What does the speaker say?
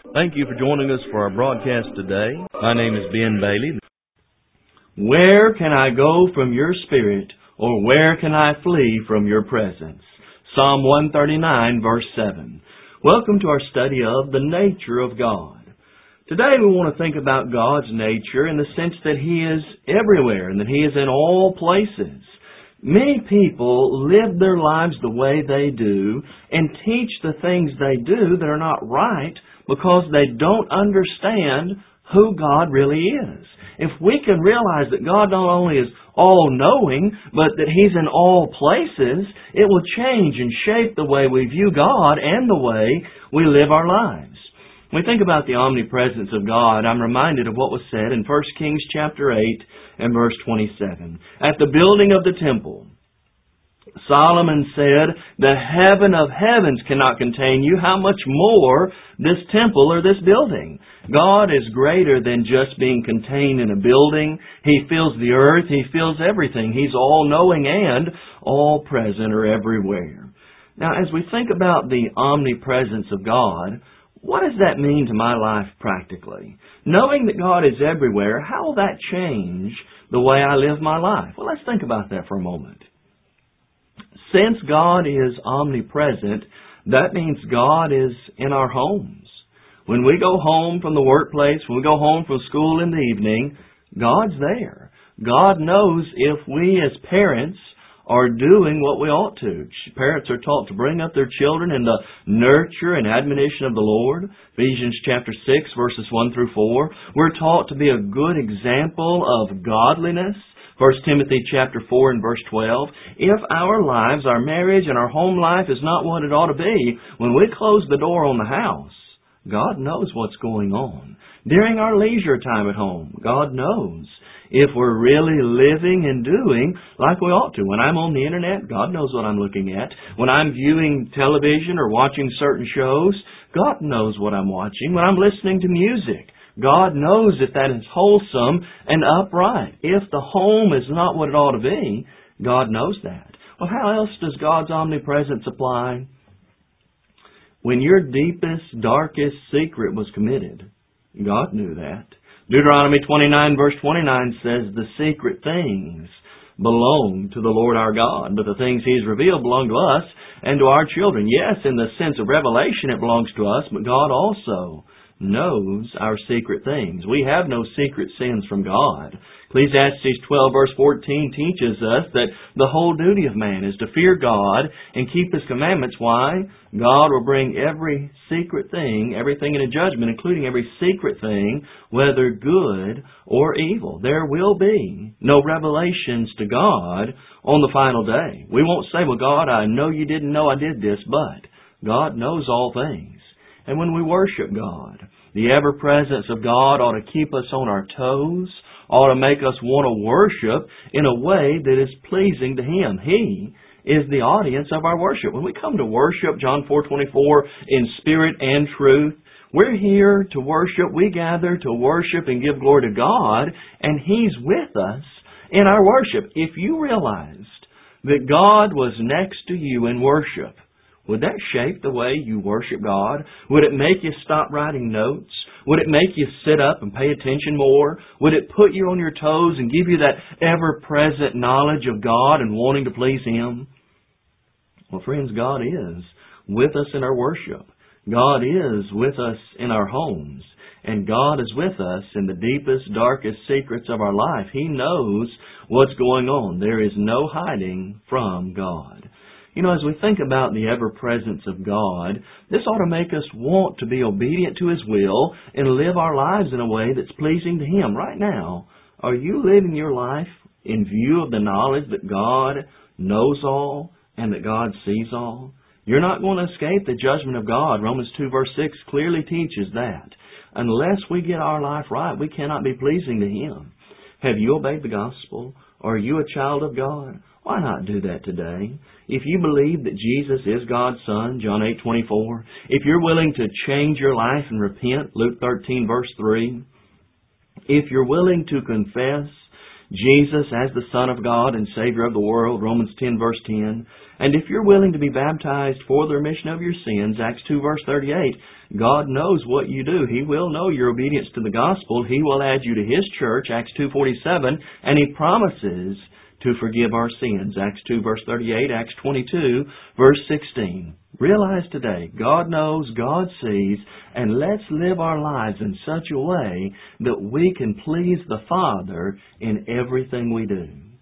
Thank you for joining us for our broadcast today. My name is Ben Bailey. Where can I go from your Spirit, or where can I flee from your presence? Psalm 139, verse 7. Welcome to our study of the nature of God. Today we want to think about God's nature in the sense that He is everywhere and that He is in all places. Many people live their lives the way they do and teach the things they do that are not right because they don't understand who God really is. If we can realize that God not only is all-knowing, but that He's in all places, it will change and shape the way we view God and the way we live our lives. When we think about the omnipresence of God, I'm reminded of what was said in 1 Kings chapter 8 and verse 27. At the building of the temple, Solomon said, "The heaven of heavens cannot contain you. How much more this temple or this building?" God is greater than just being contained in a building. He fills the earth. He fills everything. He's all-knowing and all-present or everywhere. Now, as we think about the omnipresence of God, what does that mean to my life practically? Knowing that God is everywhere, how will that change the way I live my life? Well, let's think about that for a moment. Since God is omnipresent, that means God is in our homes. When we go home from the workplace, when we go home from school in the evening, God's there. God knows if we as parents are doing what we ought to. Parents are taught to bring up their children in the nurture and admonition of the Lord. Ephesians chapter 6, verses 1 through 4. We're taught to be a good example of godliness. 1 Timothy chapter 4 and verse 12. If our lives, our marriage, and our home life is not what it ought to be, when we close the door on the house, God knows what's going on. During our leisure time at home, God knows if we're really living and doing like we ought to. When I'm on the internet, God knows what I'm looking at. When I'm viewing television or watching certain shows, God knows what I'm watching. When I'm listening to music, God knows if that is wholesome and upright. If the home is not what it ought to be, God knows that. Well, how else does God's omnipresence apply? When your deepest, darkest secret was committed, God knew that. Deuteronomy 29 verse 29 says, "The secret things belong to the Lord our God, but the things He's revealed belong to us and to our children." Yes, in the sense of revelation it belongs to us, but God also knows our secret things. We have no secret sins from God. Ecclesiastes 12 verse 14 teaches us that the whole duty of man is to fear God and keep His commandments. Why? God will bring every secret thing, everything into judgment, including every secret thing, whether good or evil. There will be no revelations to God on the final day. We won't say, "Well, God, I know you didn't know I did this," but God knows all things. And when we worship God, the ever-presence of God ought to keep us on our toes, ought to make us want to worship in a way that is pleasing to Him. He is the audience of our worship. When we come to worship, John 4:24, in spirit and truth, we're here to worship. We gather to worship and give glory to God, and He's with us in our worship. If you realized that God was next to you in worship, would that shape the way you worship God? Would it make you stop writing notes? Would it make you sit up and pay attention more? Would it put you on your toes and give you that ever-present knowledge of God and wanting to please Him? Well, friends, God is with us in our worship. God is with us in our homes. And God is with us in the deepest, darkest secrets of our life. He knows what's going on. There is no hiding from God. You know, as we think about the ever-presence of God, this ought to make us want to be obedient to His will and live our lives in a way that's pleasing to Him. Right now, are you living your life in view of the knowledge that God knows all and that God sees all? You're not going to escape the judgment of God. Romans 2 verse 6 clearly teaches that. Unless we get our life right, we cannot be pleasing to Him. Have you obeyed the gospel? Are you a child of God? Why not do that today? If you believe that Jesus is God's Son, John 8:24, if you're willing to change your life and repent, Luke 13 verse 3, if you're willing to confess Jesus as the Son of God and Savior of the world, Romans 10 verse 10, and if you're willing to be baptized for the remission of your sins, Acts 2 verse 38, God knows what you do. He will know your obedience to the gospel. He will add you to His church, Acts 2:47, and He promises to forgive our sins, Acts 2 verse 38, Acts 22 verse 16. Realize today, God knows, God sees, and let's live our lives in such a way that we can please the Father in everything we do.